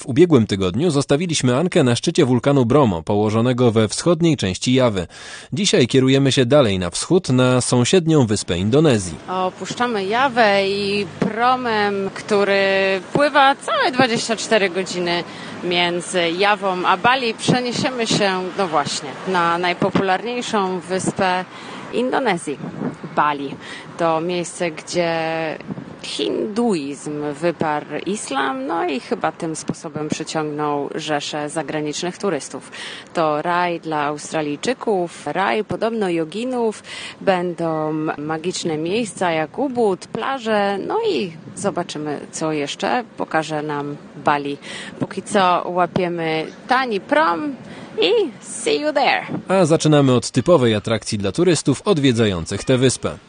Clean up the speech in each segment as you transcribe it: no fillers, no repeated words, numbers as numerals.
W ubiegłym tygodniu zostawiliśmy Ankę na szczycie wulkanu Bromo, położonego we wschodniej części Jawy. Dzisiaj kierujemy się dalej na wschód, na sąsiednią wyspę Indonezji. Opuszczamy Jawę i promem, który pływa całe 24 godziny między Jawą a Bali, przeniesiemy się, no właśnie, na najpopularniejszą wyspę Indonezji, Bali. To miejsce, gdzie hinduizm wyparł islam, no i chyba tym sposobem przyciągnął rzesze zagranicznych turystów. To raj dla Australijczyków, raj podobno joginów, będą magiczne miejsca jak Ubud, plaże, no i zobaczymy, co jeszcze pokaże nam Bali. Póki co łapiemy tani prom i see you there. A zaczynamy od typowej atrakcji dla turystów odwiedzających tę wyspę.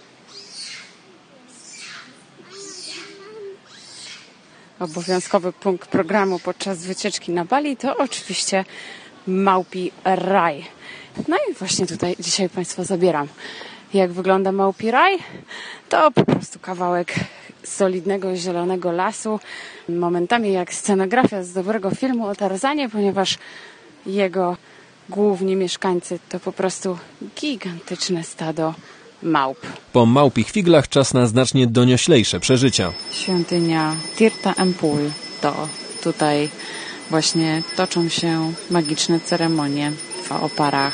Obowiązkowy punkt programu podczas wycieczki na Bali to oczywiście Maupi Raj. No i właśnie tutaj dzisiaj Państwa zabieram. Jak wygląda Maupi Raj? To po prostu kawałek solidnego, zielonego lasu. Momentami jak scenografia z dobrego filmu o Tarzanie, ponieważ jego główni mieszkańcy to po prostu gigantyczne stado małp. Po małpich figlach czas na znacznie donioślejsze przeżycia. Świątynia Tirta Empul. To tutaj właśnie toczą się magiczne ceremonie w oparach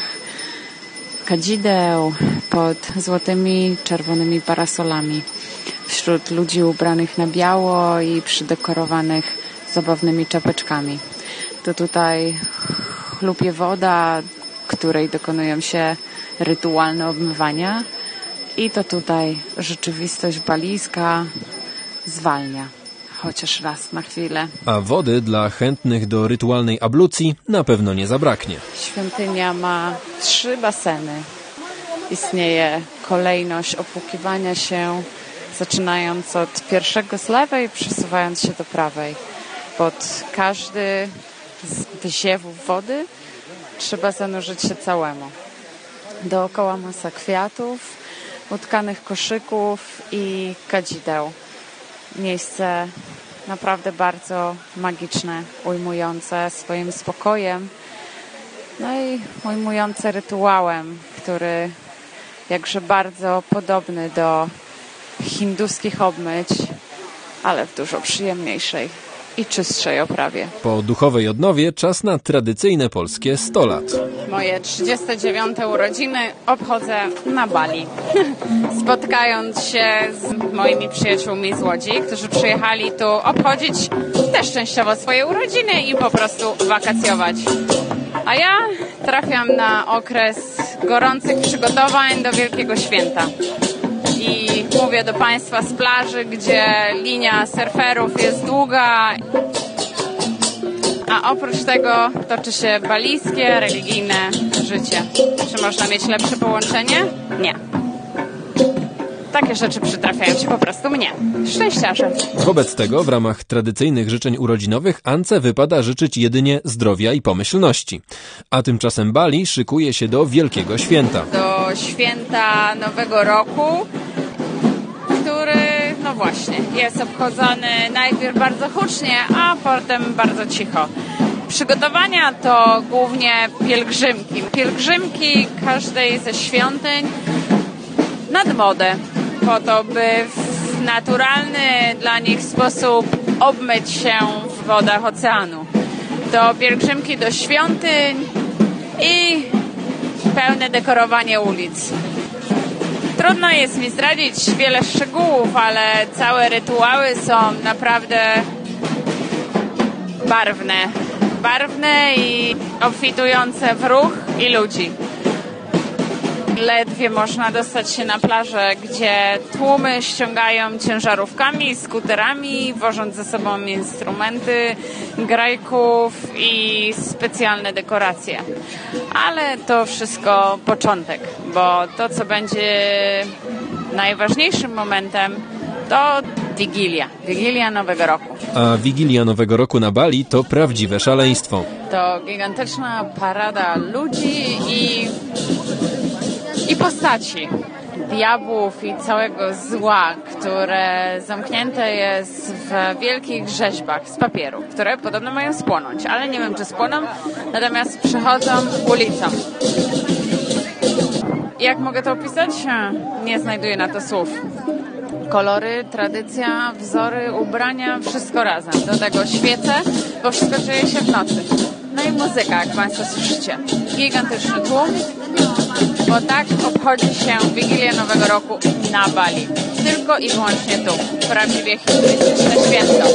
kadzideł pod złotymi, czerwonymi parasolami. Wśród ludzi ubranych na biało i przydekorowanych zabawnymi czapeczkami. To tutaj chlupie woda, której dokonują się rytualne obmywania. I to tutaj rzeczywistość balijska zwalnia, chociaż raz na chwilę. A wody dla chętnych do rytualnej ablucji na pewno nie zabraknie. Świątynia ma 3 baseny. Istnieje kolejność opłukiwania się, zaczynając od pierwszego z lewej, przesuwając się do prawej. Pod każdy z wyziewów wody trzeba zanurzyć się całemu. Dookoła masa kwiatów, utkanych koszyków i kadzideł. Miejsce naprawdę bardzo magiczne, ujmujące swoim spokojem, no i ujmujące rytuałem, który jakże bardzo podobny do hinduskich obmyć, ale w dużo przyjemniejszej i czystszej oprawie. Po duchowej odnowie czas na tradycyjne polskie 100 lat. Moje 39. urodziny obchodzę na Bali. Spotkając się z moimi przyjaciółmi z Łodzi, którzy przyjechali tu obchodzić też częściowo swoje urodziny i po prostu wakacjować. A ja trafiam na okres gorących przygotowań do Wielkiego Święta. I mówię do Państwa z plaży, gdzie linia surferów jest długa, a oprócz tego toczy się balijskie, religijne życie. Czy można mieć lepsze połączenie? Nie. Takie rzeczy przytrafiają się po prostu mnie. Szczęściarze. Wobec tego w ramach tradycyjnych życzeń urodzinowych Ance wypada życzyć jedynie zdrowia i pomyślności. A tymczasem Bali szykuje się do Wielkiego Święta. Do święta Nowego Roku, który, no właśnie, jest obchodzony najpierw bardzo hucznie, a potem bardzo cicho. Przygotowania to głównie pielgrzymki. Pielgrzymki każdej ze świątyń nad wodę, po to, by w naturalny dla nich sposób obmyć się w wodach oceanu. To pielgrzymki do świątyń i pełne dekorowanie ulic. Trudno jest mi zdradzić wiele szczegółów, ale całe rytuały są naprawdę barwne. Barwne i obfitujące w ruch i ludzi. Ledwie można dostać się na plażę, gdzie tłumy ściągają ciężarówkami, skuterami, wożąc ze sobą instrumenty, grajków i specjalne dekoracje. Ale to wszystko początek, bo to, co będzie najważniejszym momentem, to Wigilia Nowego Roku. A Wigilia Nowego Roku na Bali to prawdziwe szaleństwo. To gigantyczna parada ludzi i postaci. diabłów i całego zła, które zamknięte jest w wielkich rzeźbach z papieru, które podobno mają spłonąć, ale nie wiem, czy spłoną, natomiast przechodzą ulicą. Jak mogę to opisać? Nie znajduję na to słów. Kolory, tradycja, wzory, ubrania, wszystko razem. Do tego świece, bo wszystko dzieje się w nocy. No i muzyka, jak Państwo słyszycie. Gigantyczny tłum, bo tak obchodzi się Wigilię Nowego Roku na Bali. Tylko i wyłącznie tu. Prawdziwie hinduistyczne święto.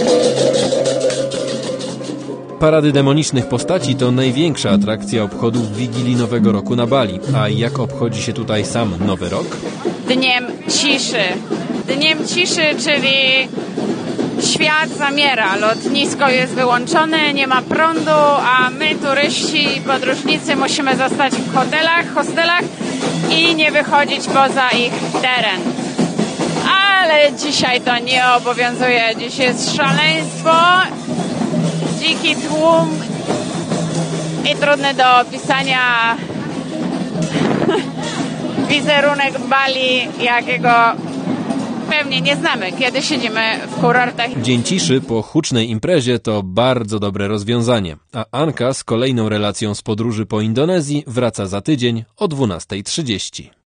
Parady demonicznych postaci to największa atrakcja obchodów Wigilii Nowego Roku na Bali. A jak obchodzi się tutaj sam Nowy Rok? Dniem ciszy. Dniem ciszy, czyli świat zamiera, lotnisko jest wyłączone, nie ma prądu, a my, turyści i podróżnicy, musimy zostać w hotelach, hostelach i nie wychodzić poza ich teren. Ale dzisiaj to nie obowiązuje, dziś jest szaleństwo, dziki tłum i trudny do opisania wizerunek Bali, jakiego pewnie nie znamy, kiedy siedzimy w kurortach. Dzień ciszy po hucznej imprezie to bardzo dobre rozwiązanie, a Anka z kolejną relacją z podróży po Indonezji wraca za tydzień o 12:30.